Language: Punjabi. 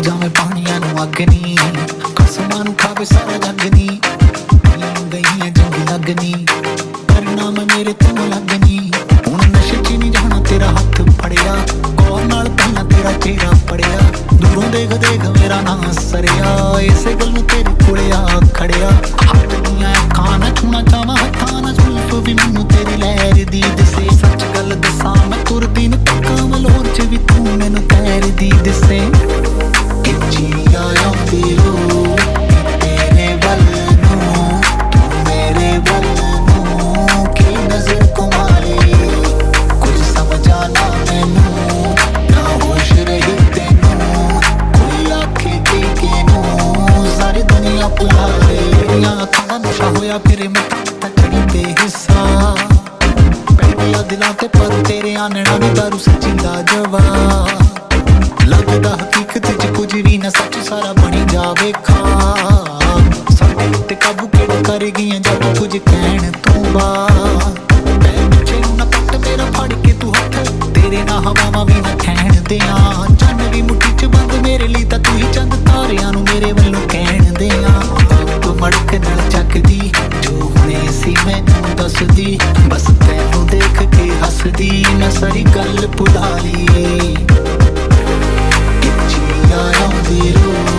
ਜਾਵੇਂ ਪਾਣੀਆਂ ਨੂੰ ਅੱਗ ਨੀ ਕਸਮਾਂ ਨੂੰ ਖਾਵੇ ਸਾਰਾ ਜੱਗ ਨੀ ਗਈਆਂ ਜੰਗ ਲੱਗਨੀ ਨਾਮ ਮੇਰੇ ਤੋਂ ਲੱਗਨੀ ਹੁਣ ਨਸ਼ੇ ਚ ਨਹੀਂ ਜਾਣਾ ਤੇਰਾ ਹੱਥ ਫੜਿਆ ਕੌਣ ਨਾਲ ਪਹਿਲਾਂ ਤੇਰਾ ਚਿਹਰਾ ਪੜਿਆ ਦੂਰੋਂ ਦੇਖ ਦੇਖ ਮੇਰਾ ਨਾਂ ਸਰਿਆ ਇਸੇ ਗੱਲ ਨੂੰ ਤੇਰੇ ਕੋਲੇ ਆ ਖੜਿਆ ਹੱਥ ਦੀਆਂ ਅੱਖਾਂ ਨਾ ਛੂਣਾ ਚਾਹਾਂ ਹੱਥਾਂ ਨਾਲ ਜ਼ੁਲਫ ਵੀ ਮੈਨੂੰ ਤੇਰੀ ਲਹਿਰ ਦੀ ਦਿਸੇ ਸੱਚ ਗੱਲ ਦੱਸਾਂ ਮੈਂ ਤੁਰਦੀ ਨੂੰ ਤੱਕਾਂ ਮਲੋਰ ਚ ਵੀ ਤੂੰ ਮੈਨੂੰ ਤੈਰਦੀ ਦਿਸੇ ਕਿੱਚੀ ਆਉਂਦੀ ਰੋ ਤੇਰੇ ਵੱਲ ਨੂੰ ਤੂੰ ਮੇਰੇ ਵੱਲ ਹੋਇਆ ਫਿਰੇ ਮੱਥਾ ਚੜੀ ਬੇਹਿੱਸਾ ਪੈ ਗਿਆ ਦਿਲਾਂ ਤੇ ਪਰ ਤੇਰੇ ਆਨਣਾ ਨੇ ਦਾਰੂ ਸੱਚੀ ਦਾ ਜਵਾਬ ਲੱਗਦਾ ਹਕੀਕਤ ਚ ਕੁਝ ਵੀ ਨਾ ਸੱਚ ਸਾਰਾ ਬਣੀ ਜਾਵੇ ਖਾ ਸਾਡੇ ਉੱਤੇ ਕਾਬੂ ਕਿਹੜਾ ਕਰ ਗਈਆਂ ਜਦ ਕੁਝ ਕਹਿਣ ਤੋਂ ਬਾਅਦ ਪਿੱਛੇ ਨੂੰ ਨਾ ਪੱਟ ਮੇਰਾ ਫੜ ਕੇ ਤੂੰ ਹੱਥ ਤੇਰੇ ਨਾਲ ਹਵਾਵਾਂ ਵੀ ਨਾ ਖੈਣ ਦਿਆਂ ਚੰਨ ਵੀ ਮੁੱਠੀ ਚ ਬੰਦ ਮੇਰੇ ਲਈ ਤਾਂ ਤੂੰ ਹੀ ਚੰਦ ਤਾਰਿਆਂ ਨੂੰ ਮੇਰੇ ਵੱਲੋਂ ਕਹਿਣ ਦਿਆਂ ਤੂੰ ਮੜਕ ਨਾਲ ਚੱਕਦੀ ਜੋ ਹੁਣੇ ਸੀ ਮੈਨੂੰ ਦੱਸਦੀ ਬਸ ਤੈਨੂੰ ਦੇਖ ਕੇ ਹੱਸਦੀ ਮੈਂ ਸਾਰੀ ਗੱਲ ਭੁਲਾ ਲਈ ਕਿੱਚੀ ਆਉਂਦੀ ਰੋ